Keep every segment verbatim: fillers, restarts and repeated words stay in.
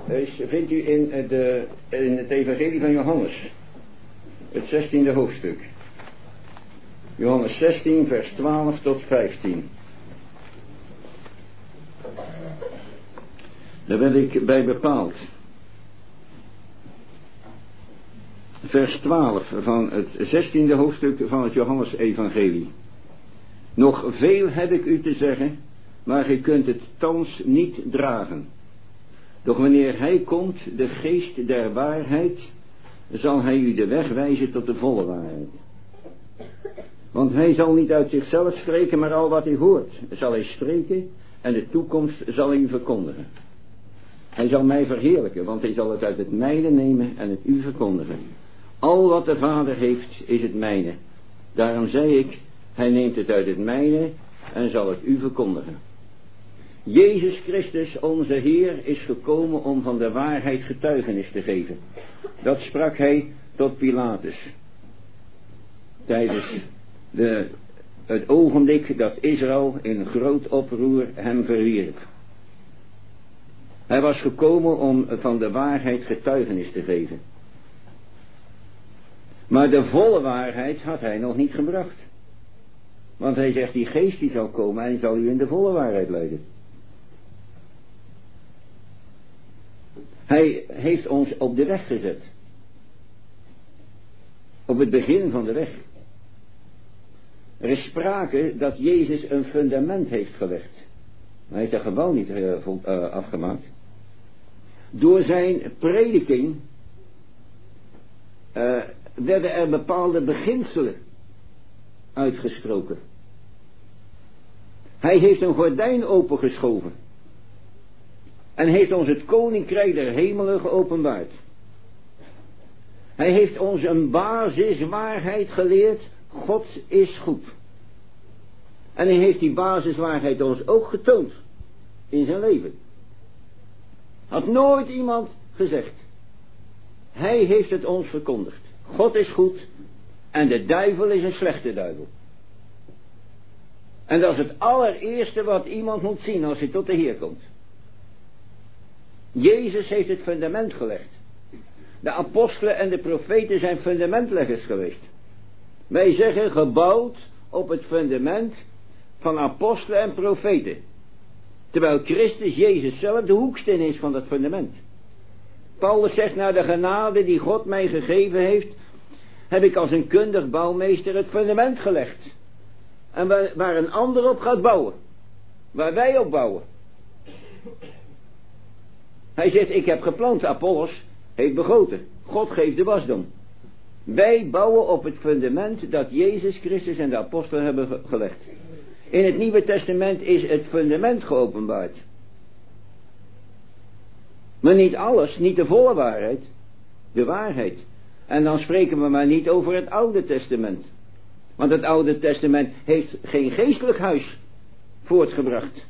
is, vindt u in, de, in het evangelie van Johannes, het zestiende hoofdstuk. Johannes zestien, vers twaalf tot vijftien. Daar werd ik bij bepaald. Vers twaalf van het zestiende hoofdstuk van het Johannes-evangelie. Nog veel heb ik u te zeggen, maar gij kunt het thans niet dragen. Doch wanneer hij komt, de geest der waarheid, zal hij u de weg wijzen tot de volle waarheid. Want hij zal niet uit zichzelf spreken, maar al wat hij hoort, zal hij spreken en de toekomst zal hij u verkondigen. Hij zal mij verheerlijken, want hij zal het uit het mijne nemen en het u verkondigen. Al wat de Vader heeft, is het mijne. Daarom zei ik, hij neemt het uit het mijne en zal het u verkondigen. Jezus Christus, onze Heer, is gekomen om van de waarheid getuigenis te geven. Dat sprak hij tot Pilatus. Tijdens de, het ogenblik dat Israël in groot oproer hem verwierp. Hij was gekomen om van de waarheid getuigenis te geven. Maar de volle waarheid had hij nog niet gebracht. Want hij zegt, die geest die zal komen en zal u in de volle waarheid leiden. Hij heeft ons op de weg gezet. Op het begin van de weg. Er is sprake dat Jezus een fundament heeft gelegd. Hij heeft dat gebouw niet uh, vol, uh, afgemaakt. Door zijn prediking uh, werden er bepaalde beginselen uitgesproken. Hij heeft een gordijn opengeschoven. En heeft ons het koninkrijk der hemelen geopenbaard. Hij heeft ons een basiswaarheid geleerd. God is goed. En hij heeft die basiswaarheid ons ook getoond. In zijn leven. Had nooit iemand gezegd. Hij heeft het ons verkondigd. God is goed. En de duivel is een slechte duivel. En dat is het allereerste wat iemand moet zien als hij tot de Heer komt. Jezus heeft het fundament gelegd. De apostelen en de profeten zijn fundamentleggers geweest. Wij zeggen gebouwd op het fundament van apostelen en profeten. Terwijl Christus Jezus zelf de hoeksteen is van dat fundament. Paulus zegt, naar de genade die God mij gegeven heeft, heb ik als een kundig bouwmeester het fundament gelegd. En waar, waar een ander op gaat bouwen. Waar wij op bouwen. Hij zegt, ik heb geplant, Apollos heeft begoten. God geeft de wasdom. Wij bouwen op het fundament dat Jezus Christus en de apostelen hebben gelegd. In het Nieuwe Testament is het fundament geopenbaard. Maar niet alles, niet de volle waarheid. De waarheid. En dan spreken we maar niet over het Oude Testament. Want het Oude Testament heeft geen geestelijk huis voortgebracht.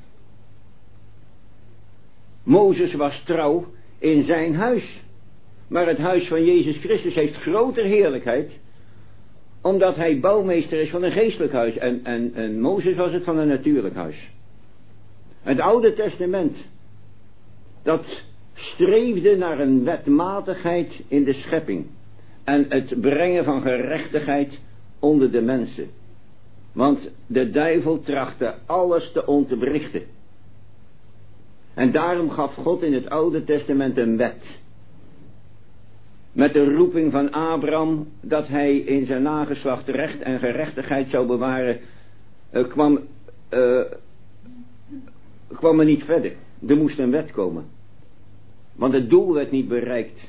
Mozes was trouw in zijn huis. Maar het huis van Jezus Christus heeft groter heerlijkheid. Omdat hij bouwmeester is van een geestelijk huis. En, en, en Mozes was het van een natuurlijk huis. Het Oude Testament. Dat streefde naar een wetmatigheid in de schepping. En het brengen van gerechtigheid onder de mensen. Want de duivel trachtte alles te ontwrichten. En daarom gaf God in het Oude Testament een wet. Met de roeping van Abraham dat hij in zijn nageslacht recht en gerechtigheid zou bewaren, uh, kwam, uh, kwam er niet verder. Er moest een wet komen. Want het doel werd niet bereikt.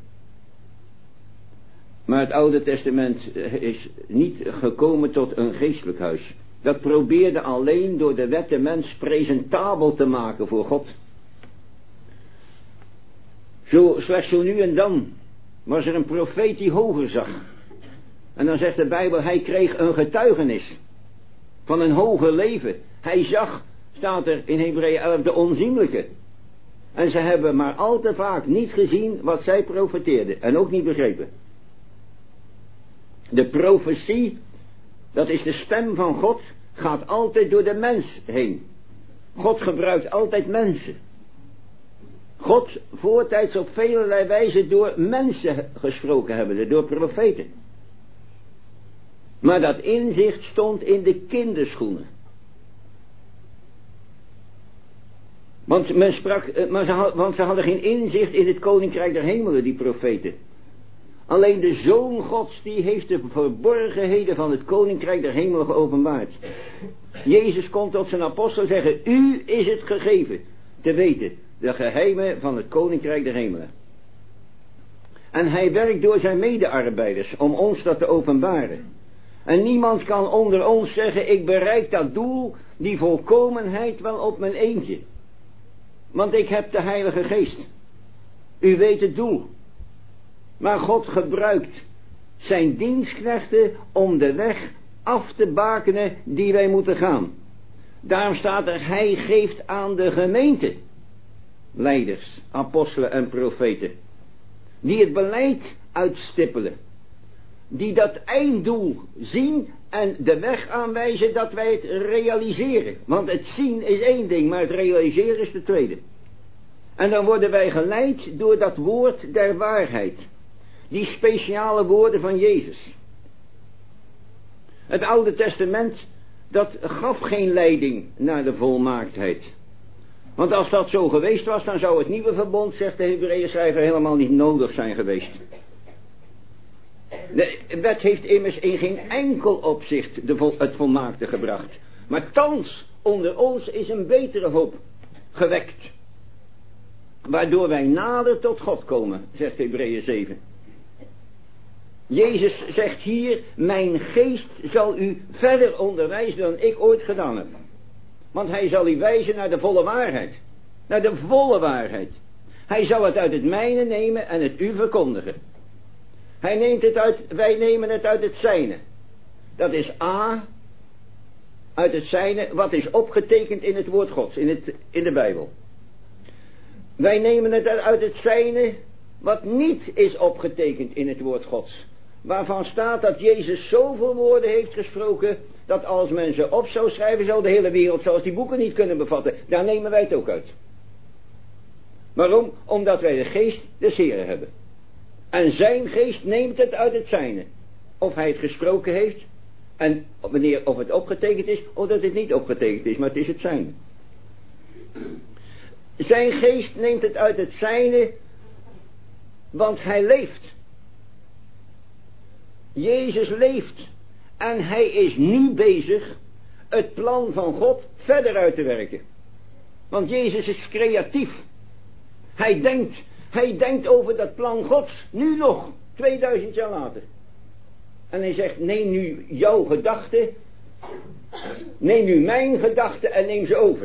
Maar het Oude Testament is niet gekomen tot een geestelijk huis. Dat probeerde alleen door de wet de mens presentabel te maken voor God. Zo, slechts zo nu en dan was er een profeet die hoger zag. En dan zegt de Bijbel, hij kreeg een getuigenis van een hoger leven. Hij zag, staat er in Hebreeën elf, de onzienlijke. En ze hebben maar al te vaak niet gezien wat zij profeteerden. En ook niet begrepen. De profetie, dat is de stem van God, gaat altijd door de mens heen. God gebruikt altijd mensen. God God voortijds op velerlei wijze door mensen gesproken hebben, door profeten. Maar dat inzicht stond in de kinderschoenen. Want, men sprak, maar ze, want ze hadden geen inzicht in het koninkrijk der hemelen, die profeten. Alleen de Zoon Gods, die heeft de verborgenheden van het koninkrijk der hemelen geopenbaard. Jezus kon tot zijn apostel zeggen, u is het gegeven te weten de geheimen van het koninkrijk der hemelen. En hij werkt door zijn medearbeiders om ons dat te openbaren. En niemand kan onder ons zeggen, ik bereik dat doel, die volkomenheid wel op mijn eentje. Want ik heb de Heilige Geest. U weet het doel. Maar God gebruikt zijn dienstknechten om de weg af te bakenen die wij moeten gaan. Daarom staat er, hij geeft aan de gemeente leiders, apostelen en profeten, die het beleid uitstippelen, die dat einddoel zien en de weg aanwijzen dat wij het realiseren. Want het zien is één ding, maar het realiseren is de tweede. En dan worden wij geleid door dat woord der waarheid. Die speciale woorden van Jezus. Het Oude Testament, dat gaf geen leiding naar de volmaaktheid. Want als dat zo geweest was, dan zou het nieuwe verbond, zegt de Hebreeënschrijver, helemaal niet nodig zijn geweest. De wet heeft immers in geen enkel opzicht de vol, het volmaakte gebracht. Maar thans onder ons is een betere hoop gewekt. Waardoor wij nader tot God komen, zegt Hebreeën zeven. Jezus zegt hier, mijn geest zal u verder onderwijzen dan ik ooit gedaan heb. Want hij zal u wijzen naar de volle waarheid. Naar de volle waarheid. Hij zal het uit het mijne nemen en het u verkondigen. Hij neemt het uit, wij nemen het uit het zijne. Dat is A, uit het zijne, wat is opgetekend in het woord Gods, in, het, in de Bijbel. Wij nemen het uit het zijne, wat niet is opgetekend in het woord Gods. Waarvan staat dat Jezus zoveel woorden heeft gesproken, dat als men ze op zou schrijven, zou de hele wereld zelfs die boeken niet kunnen bevatten. Daar nemen wij het ook uit. Waarom? Omdat wij de geest des Heren hebben. En zijn geest neemt het uit het zijne. Of hij het gesproken heeft, en wanneer, of het opgetekend is, of dat het niet opgetekend is, maar het is het zijne. Zijn geest neemt het uit het zijne, want hij leeft. Jezus leeft. En hij is nu bezig het plan van God verder uit te werken. Want Jezus is creatief. Hij denkt, hij denkt over dat plan Gods, nu nog, tweeduizend jaar later. En hij zegt, neem nu jouw gedachten, neem nu mijn gedachten en neem ze over.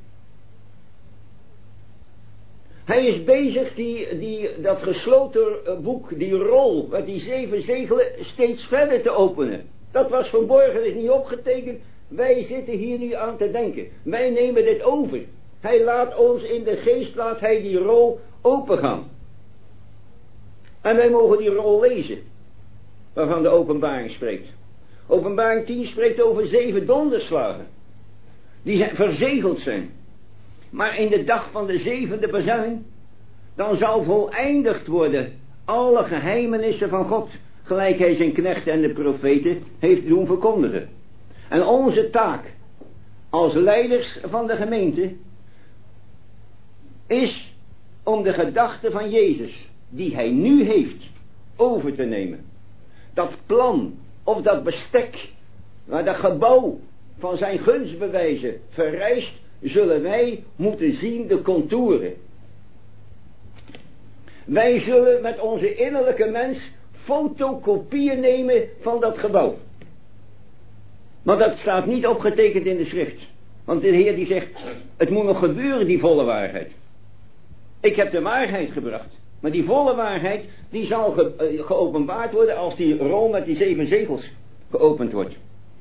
Hij is bezig die, die, dat gesloten boek, die rol, met die zeven zegelen, steeds verder te openen. Dat was verborgen, dat is niet opgetekend. Wij zitten hier nu aan te denken. Wij nemen dit over. Hij laat ons in de geest, laat hij die rol opengaan. En wij mogen die rol lezen, waarvan de openbaring spreekt. Openbaring tien spreekt over zeven donderslagen, die zijn, verzegeld zijn. Maar in de dag van de zevende bazuin, dan zal voleindigd worden alle geheimenissen van God, gelijk hij zijn knechten en de profeten heeft doen verkondigen. En onze taak, als leiders van de gemeente, is om de gedachten van Jezus, die hij nu heeft, over te nemen. Dat plan, of dat bestek, waar dat gebouw van zijn gunstbewijzen verrijst, zullen wij moeten zien de contouren. Wij zullen met onze innerlijke mens fotokopieën nemen van dat gebouw. Maar dat staat niet opgetekend in de schrift. Want de Heer die zegt, het moet nog gebeuren, die volle waarheid. Ik heb de waarheid gebracht. Maar die volle waarheid, die zal ge, uh, geopenbaard worden als die rol met die zeven zegels geopend wordt.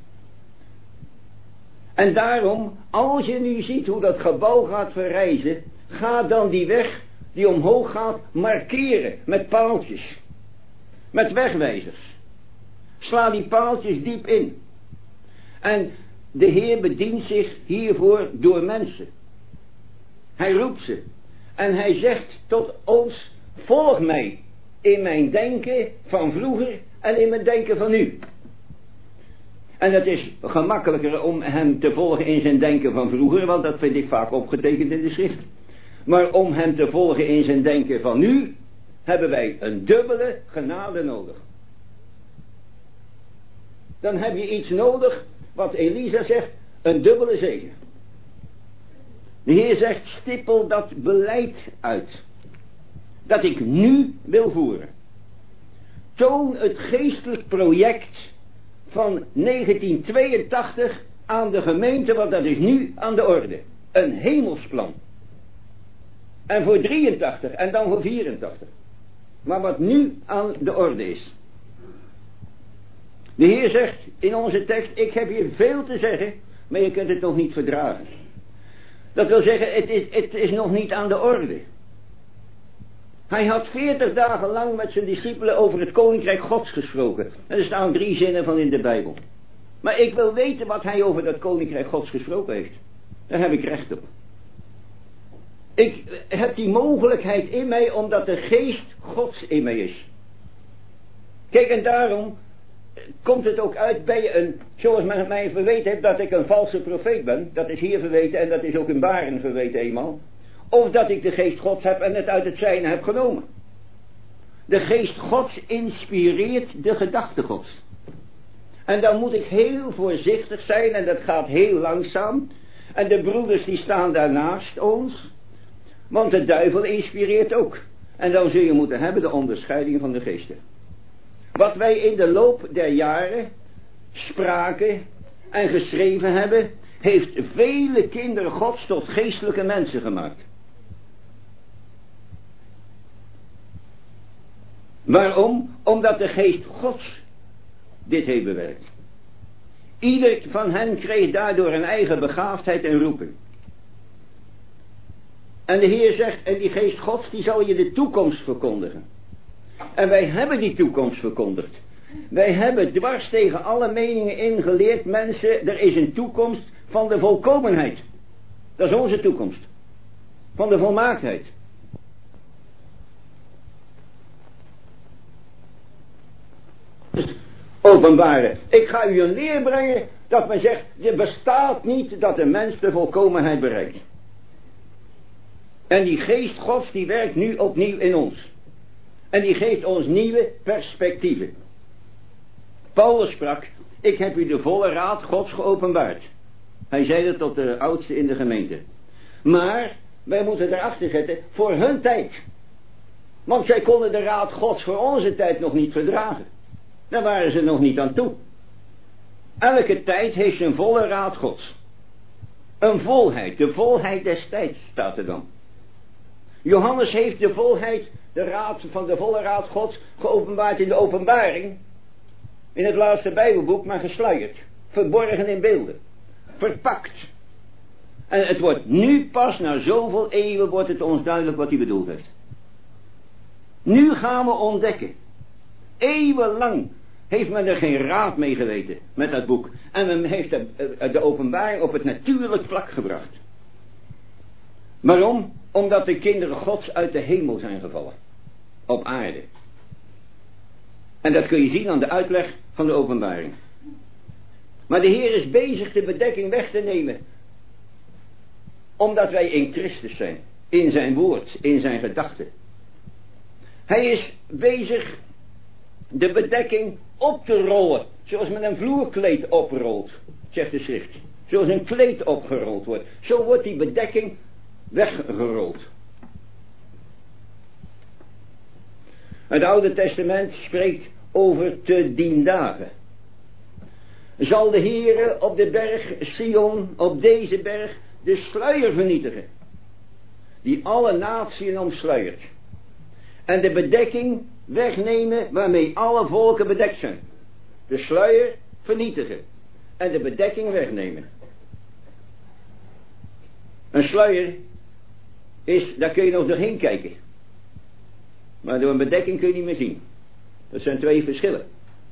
En daarom, als je nu ziet hoe dat gebouw gaat verrijzen, ga dan die weg die omhoog gaat markeren met paaltjes. Met wegwijzers. Sla die paaltjes diep in. En de Heer bedient zich hiervoor door mensen. Hij roept ze. En hij zegt tot ons, volg mij in mijn denken van vroeger en in mijn denken van nu. En het is gemakkelijker om hem te volgen in zijn denken van vroeger, want dat vind ik vaak opgetekend in de schrift. Maar om hem te volgen in zijn denken van nu, hebben wij een dubbele genade nodig. Dan heb je iets nodig, wat Elisa zegt, een dubbele zegen. De Heer zegt, stippel dat beleid uit, dat ik nu wil voeren. Toon het geestelijk project van negentien tweeëntachtig aan de gemeente, want dat is nu aan de orde. Een hemelsplan. En voor drieëntachtig en dan voor vierentachtig. Maar wat nu aan de orde is. De Heer zegt in onze tekst, ik heb hier veel te zeggen, maar je kunt het nog niet verdragen. Dat wil zeggen, het is, het is nog niet aan de orde. Hij had veertig dagen lang met zijn discipelen over het koninkrijk Gods gesproken. En er staan drie zinnen van in de Bijbel. Maar ik wil weten wat hij over dat koninkrijk Gods gesproken heeft. Daar heb ik recht op. Ik heb die mogelijkheid in mij omdat de geest Gods in mij is. Kijk, en daarom komt het ook uit bij een, zoals men mij verweten heeft, dat ik een valse profeet ben. Dat is hier verweten en dat is ook in Baren verweten eenmaal. Of dat ik de geest Gods heb en het uit het zijne heb genomen. De geest Gods inspireert de gedachte Gods. En dan moet ik heel voorzichtig zijn en dat gaat heel langzaam. En de broeders die staan daarnaast ons. Want de duivel inspireert ook. En dan zul je moeten hebben de onderscheiding van de geesten. Wat wij in de loop der jaren spraken en geschreven hebben, heeft vele kinderen Gods tot geestelijke mensen gemaakt. Waarom? Omdat de geest Gods dit heeft bewerkt. Ieder van hen kreeg daardoor een eigen begaafdheid en roeping. En de Heer zegt, en die geest Gods die zal je de toekomst verkondigen. En wij hebben die toekomst verkondigd. Wij hebben dwars tegen alle meningen ingeleerd, mensen, er is een toekomst van de volkomenheid. Dat is onze toekomst. Van de volmaaktheid. Openbaren. Ik ga u een leer brengen dat men zegt, er bestaat niet dat de mens de volkomenheid bereikt. En die geest Gods die werkt nu opnieuw in ons. En die geeft ons nieuwe perspectieven. Paulus sprak, ik heb u de volle raad Gods geopenbaard. Hij zei dat tot de oudste in de gemeente. Maar wij moeten erachter zetten, voor hun tijd. Want zij konden de raad Gods voor onze tijd nog niet verdragen. Daar waren ze nog niet aan toe. Elke tijd heeft zijn volle raad Gods. Een volheid, de volheid des tijds staat er dan. Johannes heeft de volheid, de raad van de volle raad Gods geopenbaard in de openbaring. In het laatste Bijbelboek, maar gesluierd. Verborgen in beelden. Verpakt. En het wordt nu pas, na zoveel eeuwen, wordt het ons duidelijk wat hij bedoeld heeft. Nu gaan we ontdekken. Eeuwenlang heeft men er geen raad mee geweten met dat boek. En men heeft de, de openbaring op het natuurlijk vlak gebracht. Waarom? Omdat de kinderen Gods uit de hemel zijn gevallen. Op aarde. En dat kun je zien aan de uitleg van de openbaring. Maar de Heer is bezig de bedekking weg te nemen. Omdat wij in Christus zijn. In zijn woord, in zijn gedachten. Hij is bezig de bedekking op te rollen. Zoals men een vloerkleed oprolt, zegt de schrift. Zoals een kleed opgerold wordt. Zo wordt die bedekking weggerold. Het Oude Testament spreekt over te dien dagen. Zal de Heere op de berg Sion, op deze berg, de sluier vernietigen. Die alle natieën omsluiert. En de bedekking wegnemen waarmee alle volken bedekt zijn. De sluier vernietigen. En de bedekking wegnemen. Een sluier is, daar kun je nog doorheen kijken. Maar door een bedekking kun je niet meer zien. Dat zijn twee verschillen.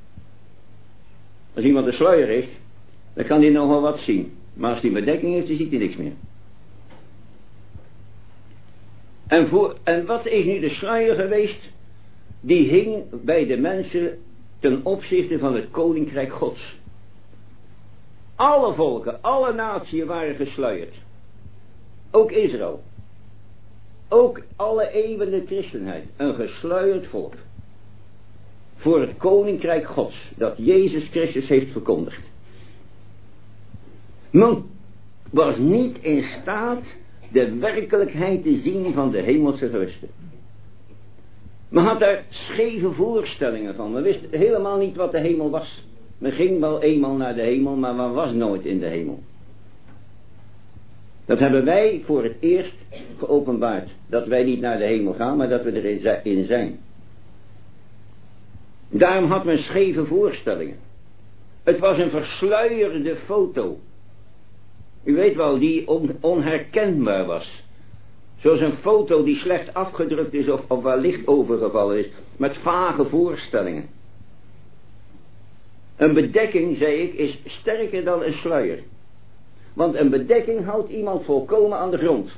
Als iemand een sluier heeft, dan kan hij nog wel wat zien. Maar als hij een bedekking heeft, dan ziet hij niks meer. En, voor, en wat is nu de sluier geweest? Die hing bij de mensen ten opzichte van het koninkrijk Gods. Alle volken, alle naties waren gesluierd. Ook Israël. Ook alle eeuwen de christenheid. Een gesluierd volk. Voor het koninkrijk Gods. Dat Jezus Christus heeft verkondigd. Men was niet in staat de werkelijkheid te zien van de hemelse gewesten. Men had daar scheve voorstellingen van. Men wist helemaal niet wat de hemel was. Men ging wel eenmaal naar de hemel, maar men was nooit in de hemel. Dat hebben wij voor het eerst geopenbaard. Dat wij niet naar de hemel gaan, maar dat we erin zijn. Daarom had men scheve voorstellingen. Het was een versluierde foto. U weet wel, die on, onherkenbaar was. Zoals een foto die slecht afgedrukt is of, of waar licht overgevallen is. Met vage voorstellingen. Een bedekking, zei ik, is sterker dan een sluier. Want een bedekking houdt iemand volkomen aan de grond.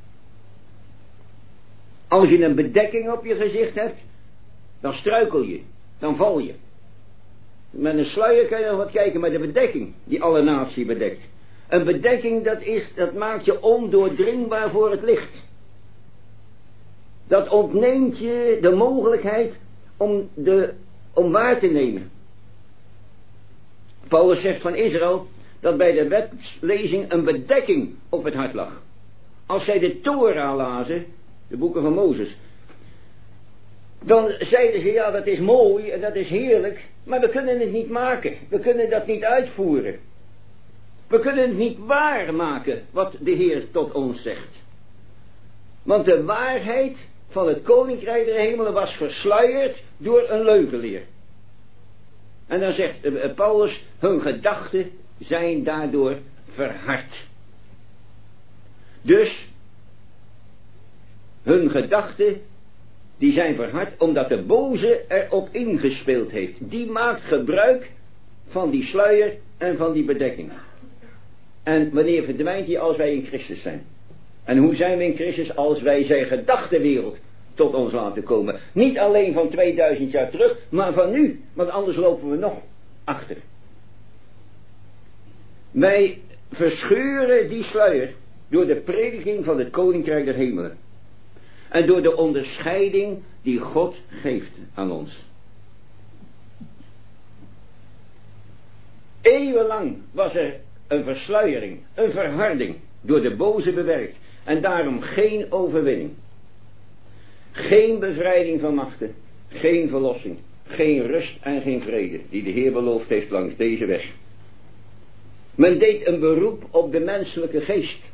Als je een bedekking op je gezicht hebt, dan struikel je, dan val je. Met een sluier kan je nog wat kijken, maar de bedekking die alle natie bedekt. Een bedekking, dat, is, dat maakt je ondoordringbaar voor het licht. Dat ontneemt je de mogelijkheid om, de, om waar te nemen. Paulus zegt van Israël dat bij de wetslezing een bedekking op het hart lag. Als zij de Torah lazen, de boeken van Mozes, dan zeiden ze, ja, dat is mooi en dat is heerlijk, maar we kunnen het niet maken. We kunnen dat niet uitvoeren. We kunnen het niet waarmaken wat de Heer tot ons zegt. Want de waarheid van het koninkrijk der hemelen was versluierd door een leugenleer. En dan zegt uh, Paulus, hun gedachten zijn daardoor verhard. Dus, hun gedachten, die zijn verhard omdat de boze erop ingespeeld heeft. Die maakt gebruik van die sluier en van die bedekking. En wanneer verdwijnt die als wij in Christus zijn? En hoe zijn we in Christus als wij zijn gedachtenwereld tot ons laten komen? Niet alleen van tweeduizend jaar terug, maar van nu. Want anders lopen we nog achter. Wij verscheuren die sluier door de prediking van het koninkrijk der hemelen. En door de onderscheiding die God geeft aan ons. Eeuwenlang was er een versluiering, een verharding, door de boze bewerkt. En daarom geen overwinning. Geen bevrijding van machten, geen verlossing, geen rust en geen vrede, die de Heer beloofd heeft langs deze weg. Men deed een beroep op de menselijke geest.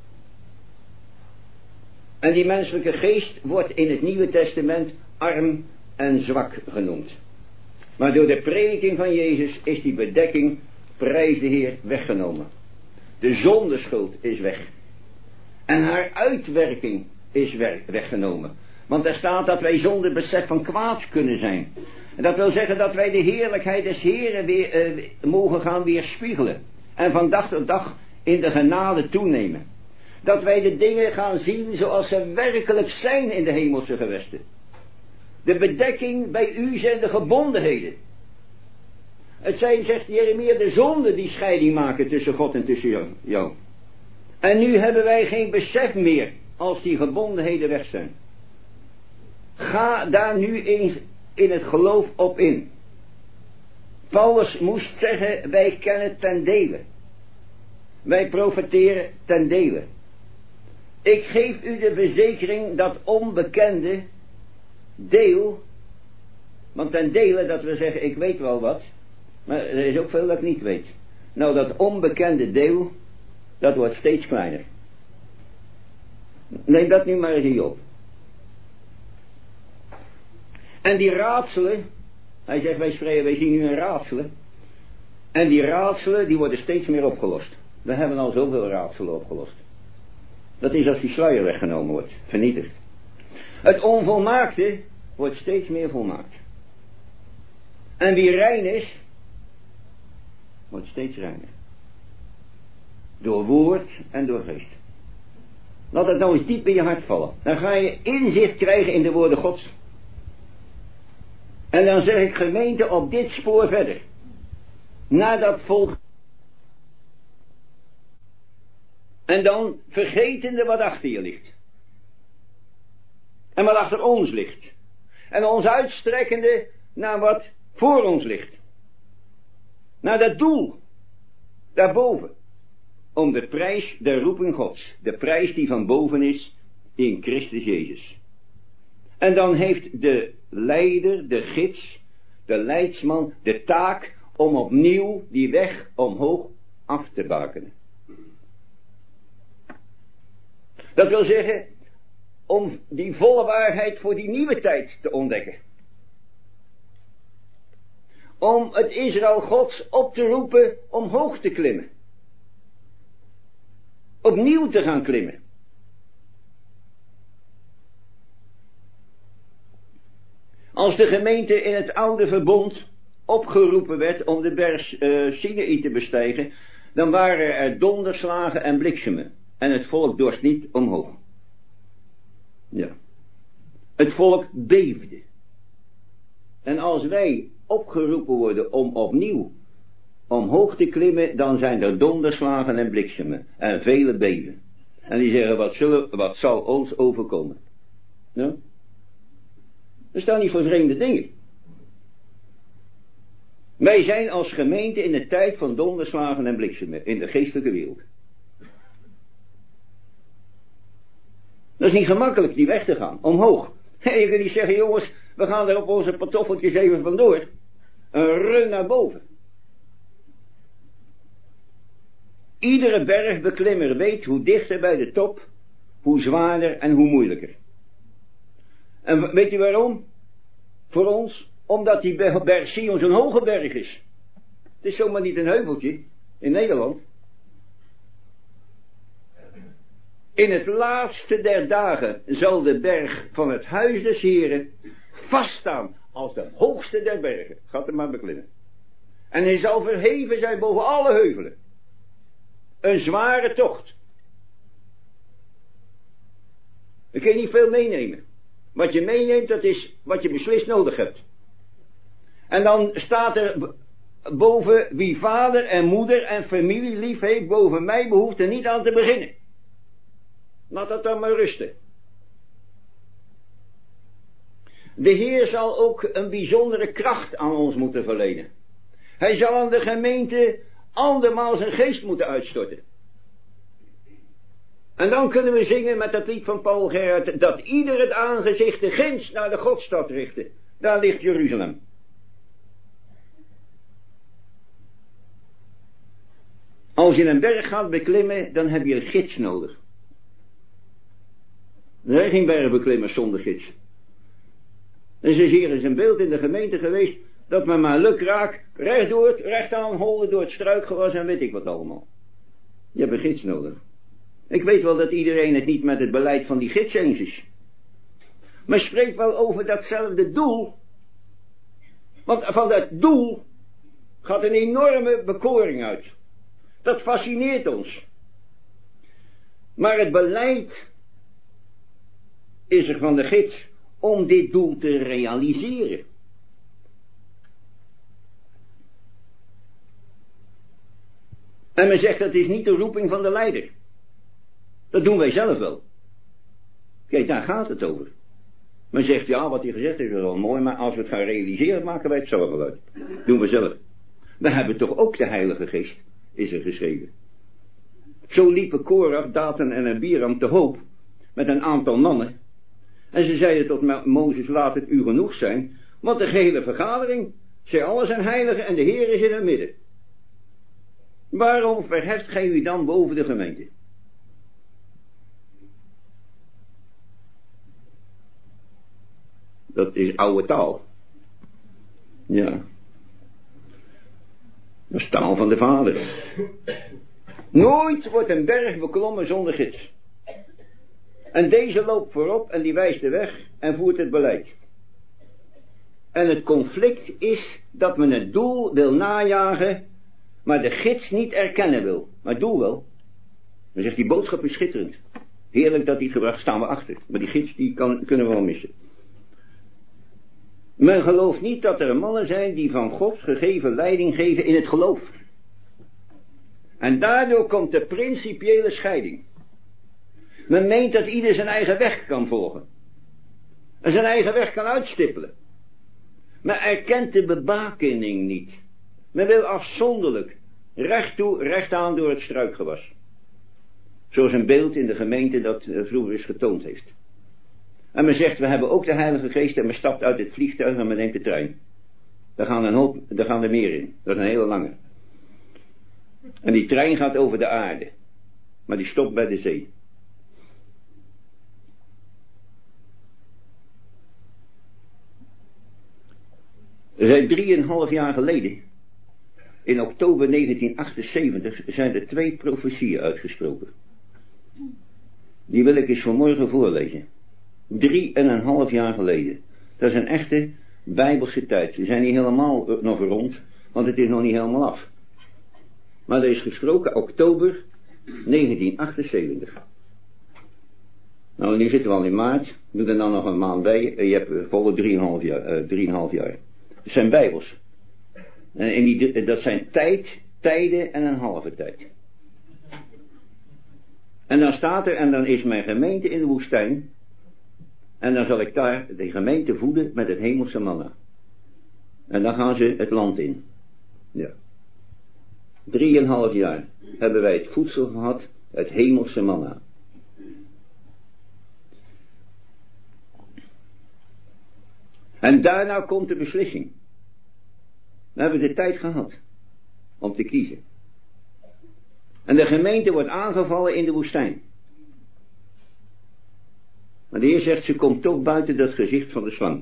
En die menselijke geest wordt in het Nieuwe Testament arm en zwak genoemd. Maar door de prediking van Jezus is die bedekking, prijs de Heer, weggenomen. De zondeschuld is weg. En haar uitwerking is weggenomen. Want er staat dat wij zonder besef van kwaad kunnen zijn. En dat wil zeggen dat wij de heerlijkheid des Heeren weer uh, mogen gaan weerspiegelen. En van dag tot dag in de genade toenemen. Dat wij de dingen gaan zien zoals ze werkelijk zijn in de hemelse gewesten. De bedekking bij u zijn de gebondenheden. Het zijn, zegt Jeremia, de zonden die scheiding maken tussen God en tussen jou. En nu hebben wij geen besef meer als die gebondenheden weg zijn. Ga daar nu eens in het geloof op in. Paulus moest zeggen, wij kennen ten dele. Wij profeteren ten dele. Ik geef u de verzekering dat onbekende deel, want ten dele dat we zeggen, ik weet wel wat, maar er is ook veel dat ik niet weet. Nou, dat onbekende deel, dat wordt steeds kleiner. Neem dat nu maar eens hier op. En die raadselen, hij zegt, wij spreken, wij zien nu een raadselen. En die raadselen, die worden steeds meer opgelost. We hebben al zoveel raadselen opgelost. Dat is als die sluier weggenomen wordt, vernietigd. Het onvolmaakte wordt steeds meer volmaakt. En wie rein is, wordt steeds reiner. Door woord en door geest. Laat het nou eens diep in je hart vallen. Dan ga je inzicht krijgen in de woorden Gods. En dan zeg ik, gemeente, op dit spoor verder. Na dat volk. En dan vergetende wat achter je ligt. En wat achter ons ligt. En ons uitstrekkende naar wat voor ons ligt. Naar dat doel. Daarboven. Om de prijs der roeping Gods. De prijs die van boven is in Christus Jezus. En dan heeft de leider, de gids, de leidsman, de taak om opnieuw die weg omhoog af te bakenen. Dat wil zeggen, om die volle waarheid voor die nieuwe tijd te ontdekken. Om het Israël Gods op te roepen omhoog te klimmen. Opnieuw te gaan klimmen. Als de gemeente in het oude verbond opgeroepen werd om de berg uh, Sinaï te bestijgen, dan waren er donderslagen en bliksemen. En het volk dorst niet omhoog. Ja. Het volk beefde. En als wij opgeroepen worden om opnieuw omhoog te klimmen, dan zijn er donderslagen en bliksemen. En vele beven. En die zeggen, wat, zullen, wat zal ons overkomen? Ja? We staan niet voor vreemde dingen. Wij zijn als gemeente in de tijd van donderslagen en bliksemen. In de geestelijke wereld. Dat is niet gemakkelijk die weg te gaan. Omhoog. Je kunt niet zeggen, jongens, we gaan er op onze pantoffeltjes even vandoor. Een run naar boven. Iedere bergbeklimmer weet hoe dichter bij de top, hoe zwaarder en hoe moeilijker. En weet u waarom? Voor ons? Omdat die berg Sion zo'n hoge berg is. Het is zomaar niet een heuveltje in Nederland. In het laatste der dagen zal de berg van het huis des Heren vaststaan als de hoogste der bergen. Gaat er maar beklimmen. En hij zal verheven zijn boven alle heuvelen. Een zware tocht. Je kunt niet veel meenemen. Wat je meeneemt, dat is wat je beslist nodig hebt. En dan staat er boven, wie vader en moeder en familie lief heeft, boven mij behoeft er niet aan te beginnen. Laat dat dan maar rusten. De Heer zal ook een bijzondere kracht aan ons moeten verlenen. Hij zal aan de gemeente andermaal zijn geest moeten uitstorten. En dan kunnen we zingen met dat lied van Paul Gerard, dat ieder het aangezicht de ginds naar de Godstad richtte. Daar ligt Jeruzalem. Als je een berg gaat beklimmen, dan heb je een gids nodig. Er zijn geen bergbeklimmers zonder gids. Er is hier eens een beeld in de gemeente geweest, dat men maar lukraak, rechtdoor, rechtaan, hollen door het struikgewas en weet ik wat allemaal. Je hebt een gids nodig. Ik weet wel dat iedereen het niet met het beleid van die gids eens is. Maar spreek wel over datzelfde doel. Want van dat doel gaat een enorme bekoring uit. Dat fascineert ons. Maar het beleid is er van de gids om dit doel te realiseren. En men zegt dat is niet de roeping van de leider. Dat doen wij zelf wel. Kijk, daar gaat het over. Men zegt, ja, wat hij gezegd heeft is wel mooi, maar als we het gaan realiseren, maken wij het zelf wel uit. Doen we zelf. We hebben toch ook de Heilige Geest, is er geschreven. Zo liepen Korach, Datan en Abiram te hoop, met een aantal mannen. En ze zeiden tot Mozes, laat het u genoeg zijn, want de gehele vergadering, zij allen zijn heiligen en de Heer is in het midden. Waarom verheft gij u dan boven de gemeente? Dat is oude taal. Ja. Dat is taal van de Vader. Nooit wordt een berg beklommen zonder gids. En deze loopt voorop en die wijst de weg en voert het beleid. En het conflict is dat men het doel wil najagen, maar de gids niet erkennen wil. Maar het doel wel. Dan zegt die boodschap is schitterend. Heerlijk dat hij het gebracht, staan we achter. Maar die gids, die kan, kunnen we wel missen. Men gelooft niet dat er mannen zijn die van God gegeven leiding geven in het geloof. En daardoor komt de principiële scheiding. Men meent dat ieder zijn eigen weg kan volgen. En zijn eigen weg kan uitstippelen. Men erkent de bebakening niet. Men wil afzonderlijk, recht toe, recht aan door het struikgewas. Zoals een beeld in de gemeente dat vroeger is getoond heeft. En men zegt, we hebben ook de Heilige Geest en men stapt uit het vliegtuig en men neemt de trein. Daar gaan, een hoop, daar gaan er meer in. Dat is een hele lange. En die trein gaat over de aarde. Maar die stopt bij de zee. Er zijn drieënhalf jaar geleden, in oktober negentien achtenzeventig, zijn er twee profetieën uitgesproken. Die wil ik eens vanmorgen voorlezen. Drie en een half jaar geleden. Dat is een echte Bijbelse tijd. We zijn niet helemaal nog rond, want het is nog niet helemaal af. Maar er is gesproken oktober negentien achtenzeventig. Nou, nu zitten we al in maart. Doe er dan nog een maand bij. Je hebt volle drieënhalf jaar. Uh, drieënhalf jaar. Het zijn Bijbels. En, en die, dat zijn tijd, tijden en een halve tijd. En dan staat er, en dan is mijn gemeente in de woestijn. En dan zal ik daar de gemeente voeden met het hemelse manna. En dan gaan ze het land in. Ja. Drieënhalf jaar hebben wij het voedsel gehad, het hemelse manna. En daarna komt de beslissing. We hebben de tijd gehad om te kiezen. En de gemeente wordt aangevallen in de woestijn. Maar de Heer zegt, ze komt toch buiten dat gezicht van de slang.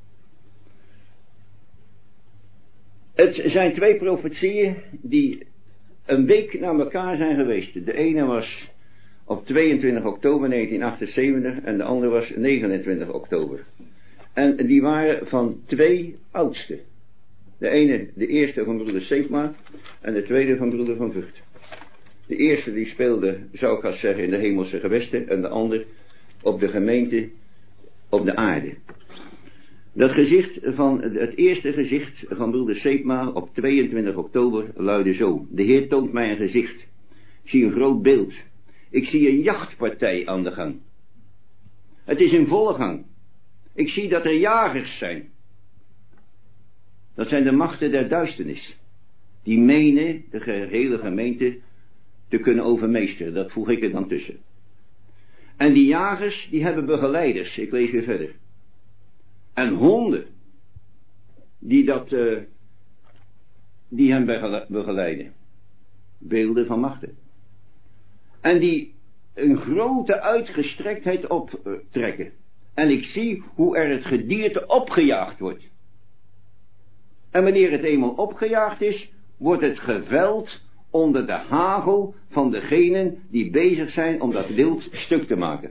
Het zijn twee profetieën die een week na elkaar zijn geweest. De ene was op tweeëntwintig oktober negentien achtenzeventig en de andere was negenentwintig oktober. En die waren van twee oudsten. De ene, de eerste van broeder Seepma en de tweede van broeder Van Vught. De eerste die speelde, zou ik haast zeggen, in de hemelse gewesten en de ander op de gemeente op de aarde. Dat gezicht van, het eerste gezicht van broeder Seepma op tweeëntwintig oktober luidde zo. De Heer toont mij een gezicht. Ik zie een groot beeld. Ik zie een jachtpartij aan de gang. Het is in volle gang. Ik zie dat er jagers zijn. Dat zijn de machten der duisternis. Die menen de gehele gemeente te kunnen overmeesteren. Dat voeg ik er dan tussen. En die jagers, die hebben begeleiders. Ik lees weer verder. En honden. Die dat, uh, die hen begeleiden. Beelden van machten. En die een grote uitgestrektheid optrekken. En ik zie hoe er het gedierte opgejaagd wordt. En wanneer het eenmaal opgejaagd is, wordt het geveld onder de hagel van degenen die bezig zijn om dat wild stuk te maken.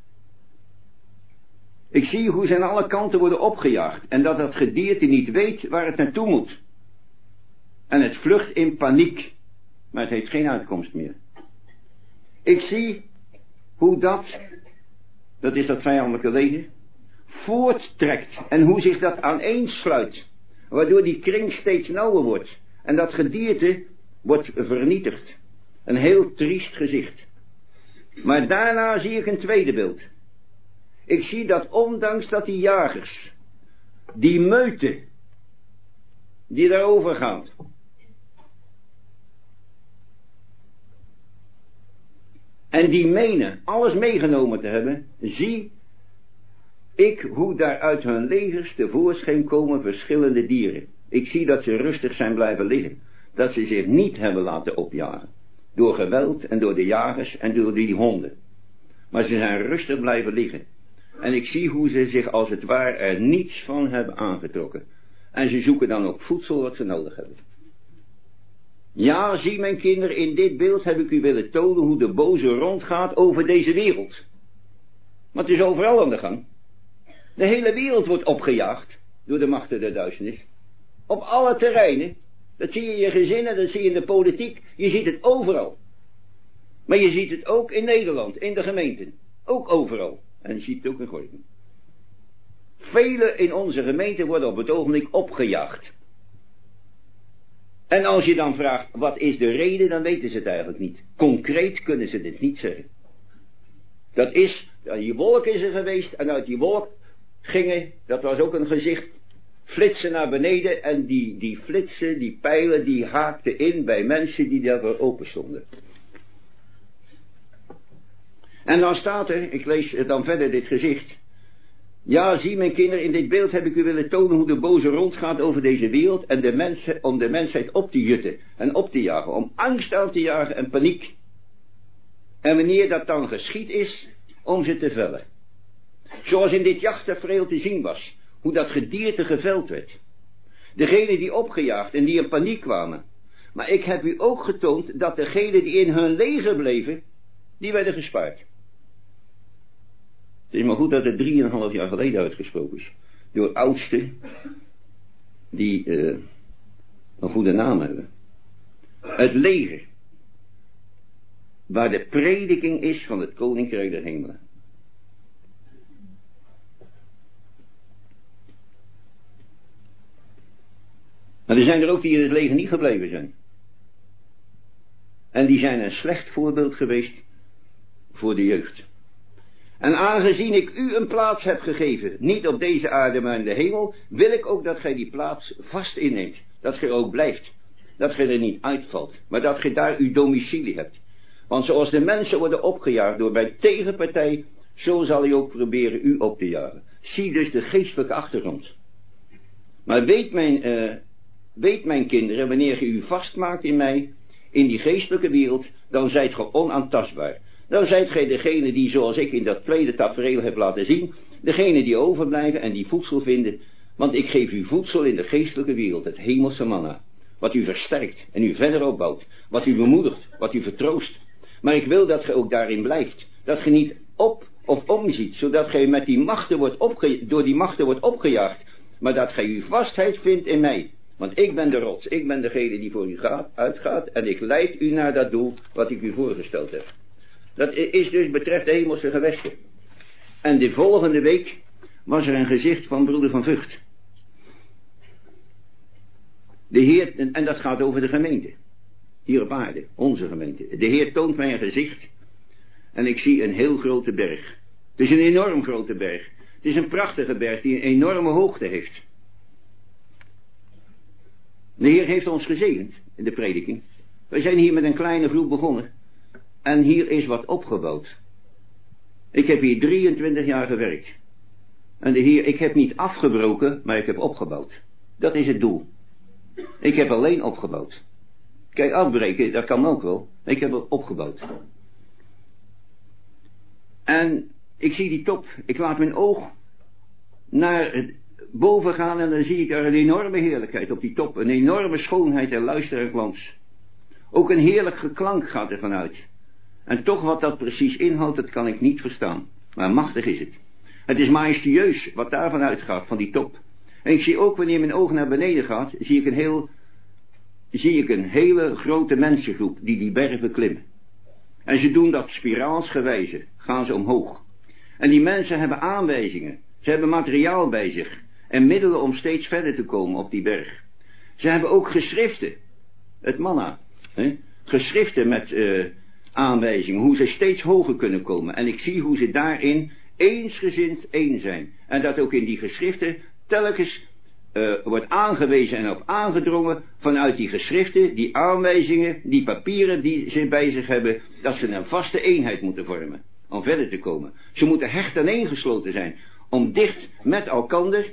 Ik zie hoe ze aan alle kanten worden opgejaagd en dat dat gedierte niet weet waar het naartoe moet. En het vlucht in paniek, maar het heeft geen uitkomst meer. Ik zie hoe dat, dat is dat vijandelijke leger, voorttrekt en hoe zich dat aaneensluit, waardoor die kring steeds nauwer wordt en dat gedierte wordt vernietigd. Een heel triest gezicht. Maar daarna zie ik een tweede beeld. Ik zie dat ondanks dat die jagers, die meute, die daarover gaat, en die menen alles meegenomen te hebben, zie ik hoe daar uit hun legers tevoorschijn komen verschillende dieren. Ik zie dat ze rustig zijn blijven liggen. Dat ze zich niet hebben laten opjagen. Door geweld en door de jagers en door die honden. Maar ze zijn rustig blijven liggen. En ik zie hoe ze zich als het ware er niets van hebben aangetrokken. En ze zoeken dan ook voedsel wat ze nodig hebben. Ja, zie mijn kinderen, in dit beeld heb ik u willen tonen hoe de boze rondgaat over deze wereld. Maar het is overal aan de gang. De hele wereld wordt opgejaagd door de machten der duisternis. Op alle terreinen. Dat zie je in je gezinnen, dat zie je in de politiek. Je ziet het overal. Maar je ziet het ook in Nederland, in de gemeenten. Ook overal. En je ziet het ook in Gorinchem. Velen in onze gemeente worden op het ogenblik opgejaagd. En als je dan vraagt, wat is de reden, dan weten ze het eigenlijk niet. Concreet kunnen ze dit niet zeggen. Dat is, die wolk is er geweest en uit die wolk gingen, dat was ook een gezicht, flitsen naar beneden en die, die flitsen, die pijlen, die haakten in bij mensen die daarvoor open stonden. En dan staat er, ik lees dan verder dit gezicht. Ja, zie mijn kinderen, in dit beeld heb ik u willen tonen hoe de boze rondgaat over deze wereld en de mensen, om de mensheid op te jutten en op te jagen, om angst aan te jagen en paniek. En wanneer dat dan geschied is, om ze te vellen. Zoals in dit jachttafereel te zien was, hoe dat gedierte geveld werd. Degenen die opgejaagd en die in paniek kwamen. Maar ik heb u ook getoond dat degenen die in hun leger bleven, die werden gespaard. Het is maar goed dat het drieënhalf jaar geleden uitgesproken is. Door oudsten die uh, een goede naam hebben. Het leger. Waar de prediking is van het Koninkrijk der Hemelen. Maar er zijn er ook die in het leger niet gebleven zijn. En die zijn een slecht voorbeeld geweest voor de jeugd. En aangezien ik u een plaats heb gegeven, niet op deze aarde maar in de hemel, wil ik ook dat gij die plaats vast inneemt. Dat gij ook blijft. Dat gij er niet uitvalt, maar dat gij daar uw domicilie hebt. Want zoals de mensen worden opgejaagd door bij tegenpartij, zo zal hij ook proberen u op te jagen. Zie dus de geestelijke achtergrond. Maar weet mijn, uh, weet mijn kinderen, wanneer je u vastmaakt in mij, in die geestelijke wereld, dan zijt ge onaantastbaar. Dan zijt gij degene die, zoals ik in dat tweede tafereel heb laten zien, degene die overblijven en die voedsel vinden, want ik geef u voedsel in de geestelijke wereld, het hemelse manna, wat u versterkt en u verder opbouwt, wat u bemoedigt, wat u vertroost. Maar ik wil dat gij ook daarin blijft, dat gij niet op of omziet, zodat gij met die machten wordt opge- door die machten wordt opgejaagd, maar dat gij uw vastheid vindt in mij. Want ik ben de rots, ik ben degene die voor u gaat, uitgaat en ik leid u naar dat doel wat ik u voorgesteld heb. Dat is dus betreft de hemelse gewesten. En de volgende week was er een gezicht van broeder Van Vught. De Heer, en dat gaat over de gemeente. Hier op aarde, onze gemeente. De Heer toont mij een gezicht. En ik zie een heel grote berg. Het is een enorm grote berg. Het is een prachtige berg die een enorme hoogte heeft. De Heer heeft ons gezegend in de prediking. Wij zijn hier met een kleine groep begonnen. En hier is wat opgebouwd. Ik heb hier drieëntwintig jaar gewerkt. En de Heer, ik heb niet afgebroken, maar ik heb opgebouwd. Dat is het doel. Ik heb alleen opgebouwd. Kijk, afbreken, dat kan ook wel. Ik heb het opgebouwd. En ik zie die top. Ik laat mijn oog naar het boven gaan en dan zie ik daar een enorme heerlijkheid op die top. Een enorme schoonheid en luister en glans. Ook een heerlijk geklank gaat er vanuit. En toch wat dat precies inhoudt, dat kan ik niet verstaan. Maar machtig is het. Het is majestueus wat daarvan uitgaat, van die top. En ik zie ook, wanneer mijn oog naar beneden gaat, zie ik een heel, zie ik een hele grote mensengroep die die bergen klimmen. En ze doen dat spiraalsgewijze, gaan ze omhoog. En die mensen hebben aanwijzingen. Ze hebben materiaal bij zich. En middelen om steeds verder te komen op die berg. Ze hebben ook geschriften. Het manna. Hè? Geschriften met uh, aanwijzingen. Hoe ze steeds hoger kunnen komen. En ik zie hoe ze daarin eensgezind één zijn. En dat ook in die geschriften telkens uh, wordt aangewezen en op aangedrongen vanuit die geschriften, die aanwijzingen, die papieren die ze bij zich hebben, dat ze een vaste eenheid moeten vormen. Om verder te komen. Ze moeten hecht aaneengesloten zijn. Om dicht met elkander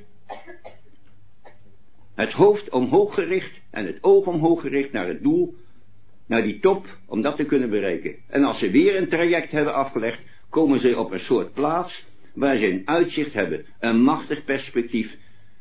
het hoofd omhoog gericht en het oog omhoog gericht naar het doel, naar die top, om dat te kunnen bereiken. En als ze weer een traject hebben afgelegd, komen ze op een soort plaats waar ze een uitzicht hebben, een machtig perspectief.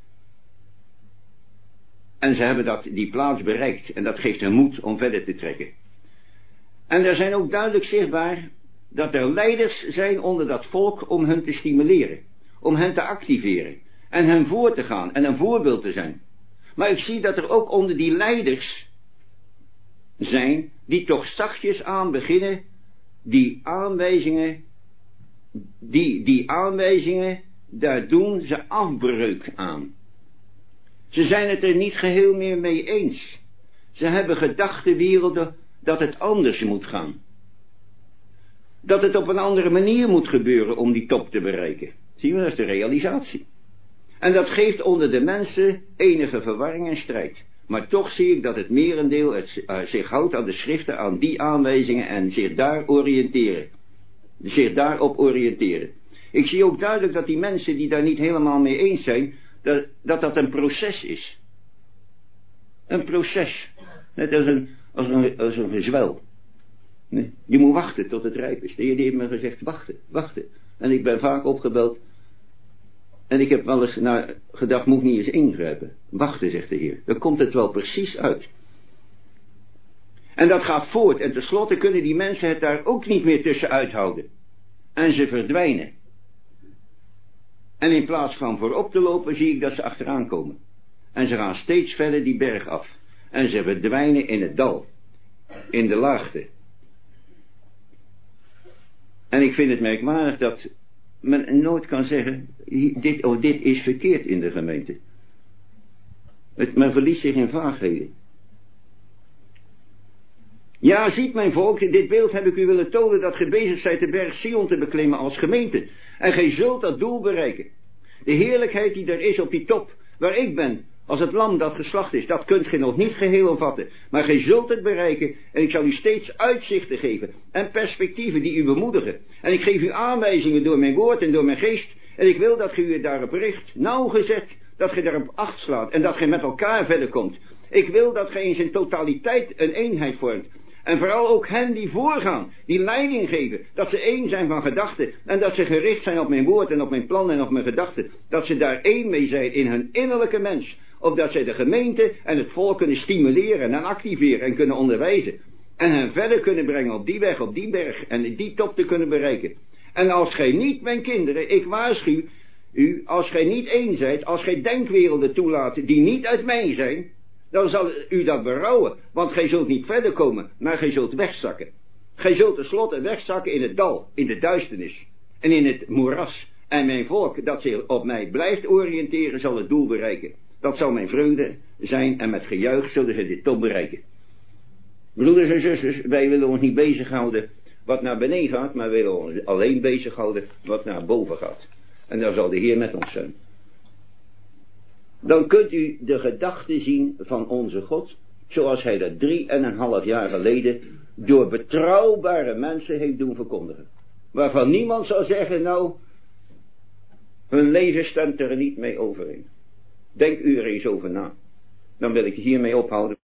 En ze hebben dat, die plaats bereikt en dat geeft hen moed om verder te trekken. En er zijn ook duidelijk zichtbaar dat er leiders zijn onder dat volk om hen te stimuleren, om hen te activeren en hen voor te gaan en een voorbeeld te zijn. Maar ik zie dat er ook onder die leiders zijn die toch zachtjes aan beginnen die aanwijzingen die, die aanwijzingen, daar doen ze afbreuk aan. Ze zijn het er niet geheel meer mee eens. Ze hebben gedachtenwerelden dat het anders moet gaan. Dat het op een andere manier moet gebeuren om die top te bereiken. Zie je, dat is de realisatie. En dat geeft onder de mensen enige verwarring en strijd. Maar toch zie ik dat het merendeel het, uh, zich houdt aan de schriften, aan die aanwijzingen en zich daar oriënteren. Zich daarop oriënteren. Ik zie ook duidelijk dat die mensen die daar niet helemaal mee eens zijn, dat dat, dat een proces is. Een proces. Net als een, als een, als een gezwel. Nee, je moet wachten tot het rijp is. De Heer die heeft me gezegd, wachten, wachten. En ik ben vaak opgebeld. En ik heb wel eens naar gedacht, moet ik niet eens ingrijpen. Wachten, zegt de Heer. Dan komt het wel precies uit. En dat gaat voort. En tenslotte kunnen die mensen het daar ook niet meer tussen uithouden. En ze verdwijnen. En in plaats van voorop te lopen, zie ik dat ze achteraan komen. En ze gaan steeds verder die berg af. En ze verdwijnen in het dal. In de laagte. En ik vind het merkwaardig dat men nooit kan zeggen, dit, oh, dit is verkeerd in de gemeente. Het, men verliest zich in vaagheden. Ja, ziet mijn volk, dit beeld heb ik u willen tonen dat ge bezig zijt de berg Sion te beklimmen als gemeente. En gij zult dat doel bereiken. De heerlijkheid die er is op die top, waar ik ben, als het lam dat geslacht is, dat kunt gij nog niet geheel omvatten. Maar gij zult het bereiken en ik zal u steeds uitzichten geven en perspectieven die u bemoedigen. En ik geef u aanwijzingen door mijn woord en door mijn geest. En ik wil dat gij u daarop richt, nauwgezet, dat gij daarop acht slaat en dat gij met elkaar verder komt. Ik wil dat gij in zijn totaliteit een eenheid vormt. En vooral ook hen die voorgaan, die leiding geven, dat ze één zijn van gedachten en dat ze gericht zijn op mijn woord en op mijn plan en op mijn gedachten. Dat ze daar één mee zijn in hun innerlijke mens. Opdat zij de gemeente en het volk kunnen stimuleren en activeren en kunnen onderwijzen. En hen verder kunnen brengen op die weg, op die berg en die top te kunnen bereiken. En als gij niet, mijn kinderen, ik waarschuw u, als gij niet één zijt, als gij denkwerelden toelaat die niet uit mij zijn, dan zal u dat berouwen, want gij zult niet verder komen, maar gij zult wegzakken. Gij zult tenslotte wegzakken in het dal, in de duisternis en in het moeras. En mijn volk dat zich op mij blijft oriënteren, zal het doel bereiken. Dat zal mijn vreugde zijn en met gejuich zullen ze dit top bereiken. Broeders en zusters, wij willen ons niet bezighouden wat naar beneden gaat, maar wij willen ons alleen bezighouden wat naar boven gaat. En daar zal de Heer met ons zijn. Dan kunt u de gedachten zien van onze God, zoals hij dat drie en een half jaar geleden door betrouwbare mensen heeft doen verkondigen. Waarvan niemand zal zeggen, nou, hun leven stemt er niet mee overeen. Denk u er eens over na. Dan wil ik hiermee ophouden.